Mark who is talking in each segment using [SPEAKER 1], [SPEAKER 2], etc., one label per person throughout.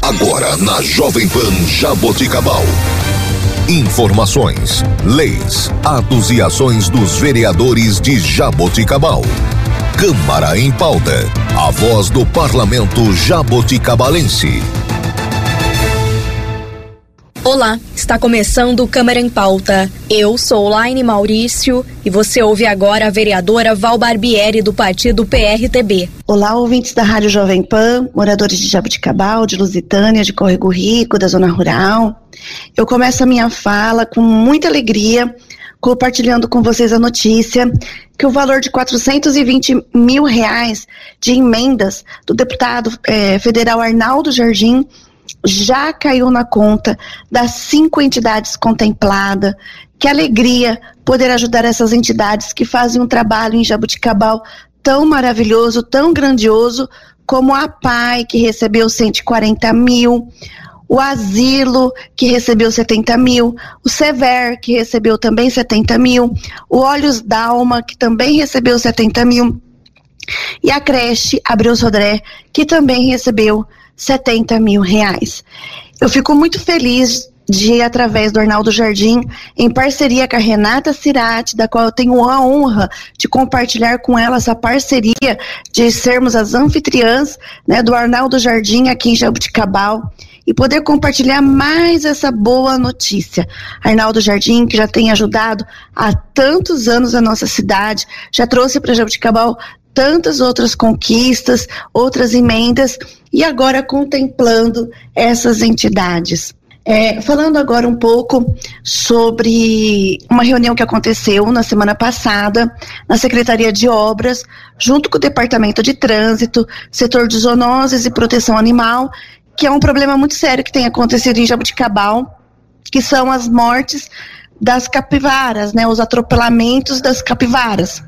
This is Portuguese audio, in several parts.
[SPEAKER 1] Agora na Jovem Pan Jaboticabal. Informações, leis, atos e ações dos vereadores de Jaboticabal. Câmara em Pauta. A voz do Parlamento jaboticabalense.
[SPEAKER 2] Olá, está começando o Câmara em Pauta. Eu sou Laine Maurício e você ouve agora a vereadora Val Barbieri do partido PRTB.
[SPEAKER 3] Olá, ouvintes da Rádio Jovem Pan, moradores de Jaboticabal, de Lusitânia, de Córrego Rico, da Zona Rural. Eu começo a minha fala com muita alegria, compartilhando com vocês a notícia que o valor de R$420 mil de emendas do deputado federal Arnaldo Jardim já caiu na conta das 5 entidades contempladas. Que alegria poder ajudar essas entidades que fazem um trabalho em Jaboticabal tão maravilhoso, tão grandioso, como a PAI, que recebeu 140 mil, o Asilo, que recebeu 70 mil, o Sever, que recebeu também 70 mil, o Olhos d'Alma, que também recebeu 70 mil, e a creche Abreu Sodré, que também recebeu 70 mil reais. Eu fico muito feliz de, através do Arnaldo Jardim, em parceria com a Renata Cirati, da qual eu tenho a honra de compartilhar com ela essa parceria, de sermos as anfitriãs, né, do Arnaldo Jardim aqui em Jaboticabal, e poder compartilhar mais essa boa notícia. Arnaldo Jardim, que já tem ajudado há tantos anos a nossa cidade, já trouxe para Jaboticabal tantas outras conquistas, outras emendas, e agora contemplando essas entidades. Falando agora um pouco sobre uma reunião que aconteceu na semana passada na Secretaria de Obras, junto com o Departamento de Trânsito, Setor de Zoonoses e Proteção Animal, que é um problema muito sério que tem acontecido em Jaboticabal, que são as mortes das capivaras, né, os atropelamentos das capivaras.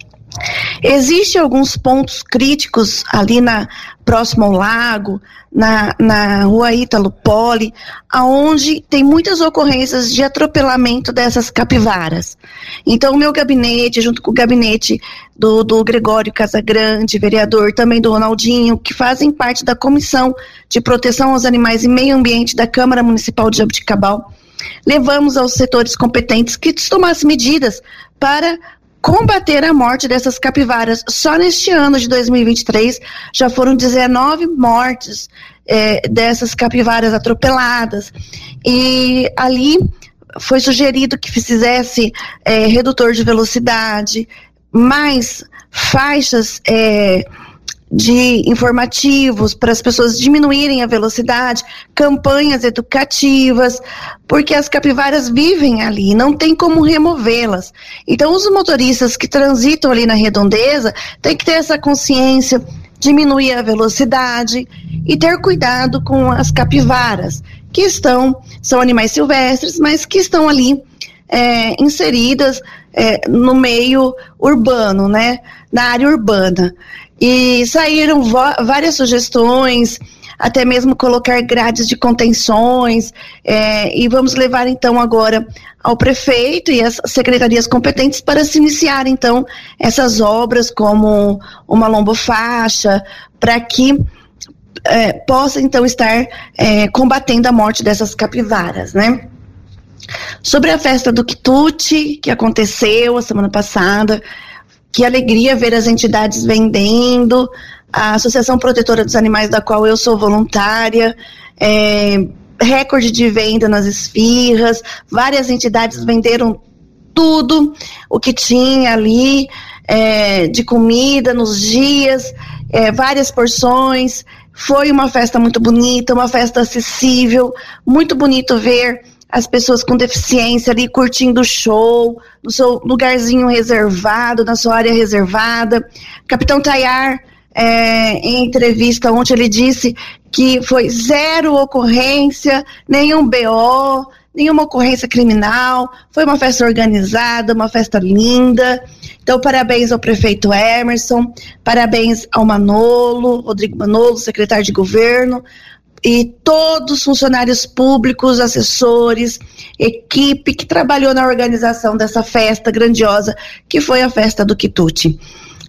[SPEAKER 3] Existem alguns pontos críticos ali próximo ao lago, na rua Ítalo Poli, aonde tem muitas ocorrências de atropelamento dessas capivaras. Então o meu gabinete, junto com o gabinete do Gregório Casagrande, vereador, também do Ronaldinho, que fazem parte da Comissão de Proteção aos Animais e Meio Ambiente da Câmara Municipal de Jaboticabal, levamos aos setores competentes que tomassem medidas para combater a morte dessas capivaras. Só neste ano de 2023 já foram 19 mortes dessas capivaras atropeladas, e ali foi sugerido que fizesse redutor de velocidade, mais faixas de informativos para as pessoas diminuírem a velocidade, campanhas educativas, porque as capivaras vivem ali, não tem como removê-las. Então os motoristas que transitam ali na redondeza têm que ter essa consciência, diminuir a velocidade e ter cuidado com as capivaras, que são animais silvestres, mas que estão ali inseridas no meio urbano, né, na área urbana. E saíram várias sugestões, até mesmo colocar grades de contenções, e vamos levar então agora ao prefeito e as secretarias competentes para se iniciar então essas obras, como uma lombofaixa, para que possa então estar combatendo a morte dessas capivaras, né? Sobre a festa do quitute, que aconteceu a semana passada, que alegria ver as entidades vendendo, a Associação Protetora dos Animais, da qual eu sou voluntária, recorde de venda nas esfirras, várias entidades venderam tudo o que tinha ali de comida nos dias, várias porções. Foi uma festa muito bonita, uma festa acessível, muito bonito ver as pessoas com deficiência ali curtindo o show, no seu lugarzinho reservado, na sua área reservada. Capitão Tayar, em entrevista ontem, ele disse que foi 0 ocorrência, nenhum BO, nenhuma ocorrência criminal, foi uma festa organizada, uma festa linda. Então, parabéns ao prefeito Emerson, parabéns ao Manolo, Rodrigo Manolo, secretário de governo, e todos os funcionários públicos, assessores, equipe que trabalhou na organização dessa festa grandiosa, que foi a festa do quitute.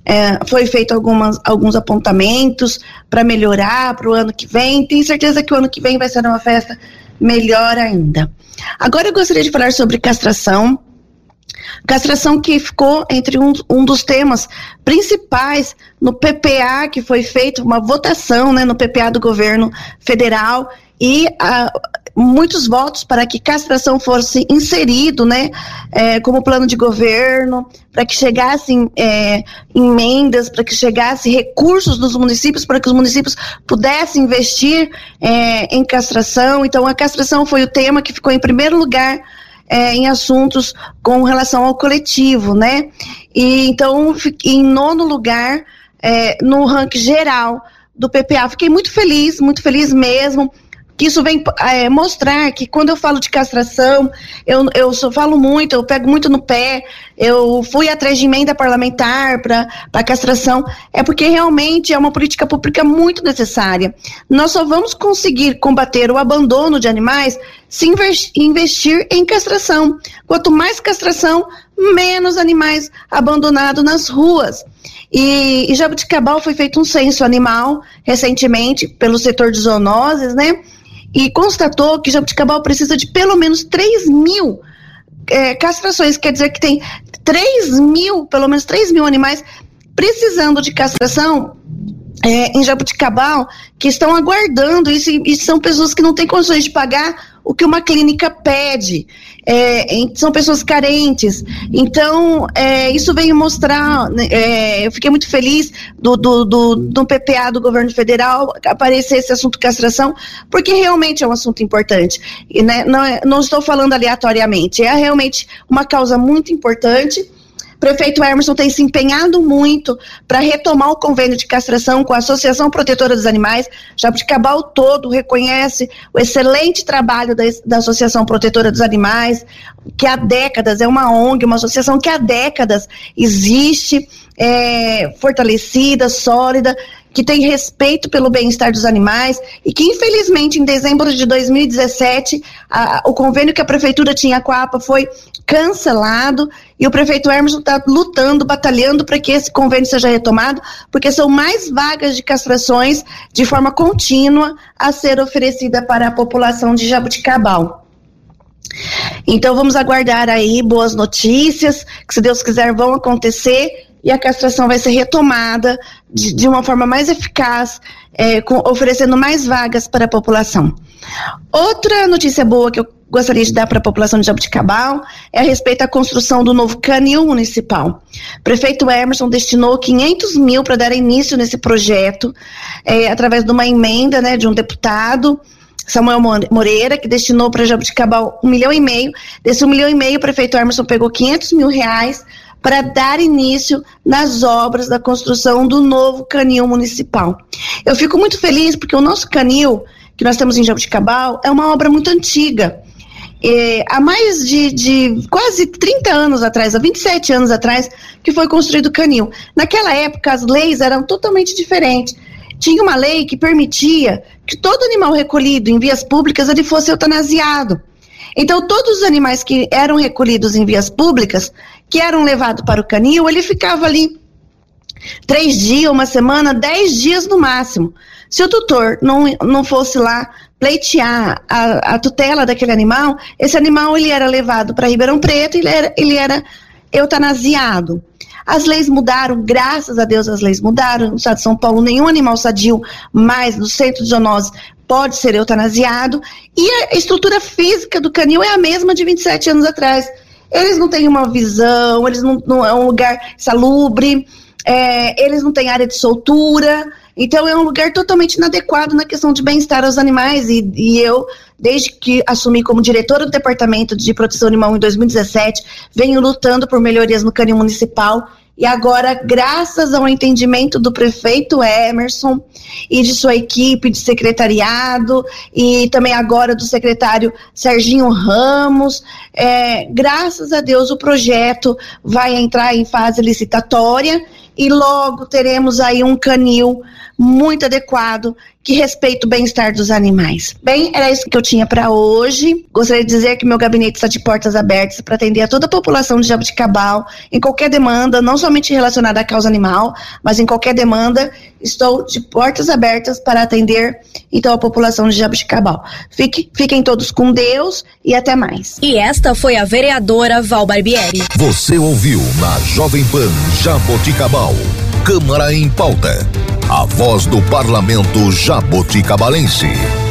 [SPEAKER 3] foi feito alguns apontamentos para melhorar para o ano que vem. Tenho certeza que o ano que vem vai ser uma festa melhor ainda. Agora eu gostaria de falar sobre castração. Castração que ficou entre um dos temas principais no PPA, que foi feito uma votação, né, no PPA do governo federal, e muitos votos para que castração fosse inserido, né, como plano de governo, para que chegassem emendas, para que chegassem recursos dos municípios, para que os municípios pudessem investir em castração. Então a castração foi o tema que ficou em primeiro lugar em assuntos com relação ao coletivo, né? E então, em nono lugar, no ranking geral do PPA. Fiquei muito feliz mesmo, que isso vem mostrar que quando eu falo de castração, eu só falo muito, eu pego muito no pé, eu fui atrás de emenda parlamentar para castração, porque realmente é uma política pública muito necessária. Nós só vamos conseguir combater o abandono de animais se investir em castração. Quanto mais castração, menos animais abandonados nas ruas. E em Jaboticabal foi feito um censo animal recentemente pelo setor de zoonoses, né? E constatou que Jaboticabal precisa de pelo menos 3.000 castrações, quer dizer que tem pelo menos 3.000 animais precisando de castração em Jaboticabal, que estão aguardando isso, e são pessoas que não têm condições de pagar o que uma clínica pede, são pessoas carentes. Então, isso veio mostrar, eu fiquei muito feliz do PPA do governo federal aparecer esse assunto castração, porque realmente é um assunto importante, e, né, não estou falando aleatoriamente, é realmente uma causa muito importante. Prefeito Emerson tem se empenhado muito para retomar o convênio de castração com a Associação Protetora dos Animais. Jaboticabal todo reconhece o excelente trabalho da Associação Protetora dos Animais, que há décadas é uma ONG, uma associação que há décadas existe, fortalecida, sólida, que tem respeito pelo bem-estar dos animais, e que infelizmente em dezembro de 2017 o convênio que a prefeitura tinha com a APA foi cancelado, e o prefeito Emerson está lutando, batalhando para que esse convênio seja retomado, porque são mais vagas de castrações de forma contínua a ser oferecida para a população de Jaboticabal. Então vamos aguardar aí boas notícias, que se Deus quiser vão acontecer, e a castração vai ser retomada de uma forma mais eficaz, oferecendo mais vagas para a população. Outra notícia boa que eu gostaria de dar para a população de Jaboticabal é a respeito da construção do novo canil municipal. O prefeito Emerson destinou 500 mil para dar início nesse projeto, através de uma emenda, né, de um deputado, Samuel Moreira, que destinou para Jaboticabal 1,5 milhão. Desse 1,5 milhão, o prefeito Emerson pegou 500 mil reais para dar início nas obras da construção do novo canil municipal. Eu fico muito feliz porque o nosso canil, que nós temos em Jaboticabal, é uma obra muito antiga. Há mais de quase 30 anos atrás, há 27 anos atrás, que foi construído o canil. Naquela época, as leis eram totalmente diferentes. Tinha uma lei que permitia que todo animal recolhido em vias públicas ele fosse eutanasiado. Então, todos os animais que eram recolhidos em vias públicas, que eram levados para o canil, ele ficava ali 3 dias, uma semana, 10 dias no máximo. Se o tutor não fosse lá pleitear a tutela daquele animal, esse animal ele era levado para Ribeirão Preto e ele era eutanasiado. As leis mudaram, graças a Deus as leis mudaram. No estado de São Paulo, nenhum animal sadio mais no centro de zoonose pode ser eutanasiado, e a estrutura física do canil é a mesma de 27 anos atrás. Eles não têm uma visão, eles não é um lugar salubre, eles não têm área de soltura, então é um lugar totalmente inadequado na questão de bem-estar aos animais, e eu, desde que assumi como diretora do Departamento de Proteção Animal em 2017, venho lutando por melhorias no canil municipal. E agora, graças ao entendimento do prefeito Emerson e de sua equipe de secretariado, e também agora do secretário Serginho Ramos, graças a Deus o projeto vai entrar em fase licitatória, e logo teremos aí um canil muito adequado, que respeita o bem-estar dos animais. Bem, era isso que eu tinha para hoje. Gostaria de dizer que meu gabinete está de portas abertas para atender a toda a população de Jaboticabal, em qualquer demanda, não somente relacionada à causa animal, mas em qualquer demanda, estou de portas abertas para atender, então, a população de Jaboticabal. Fiquem todos com Deus e até mais.
[SPEAKER 2] E esta foi a vereadora Val Barbieri.
[SPEAKER 1] Você ouviu na Jovem Pan Jaboticabal, Câmara em Pauta, a voz do Parlamento jaboticabalense.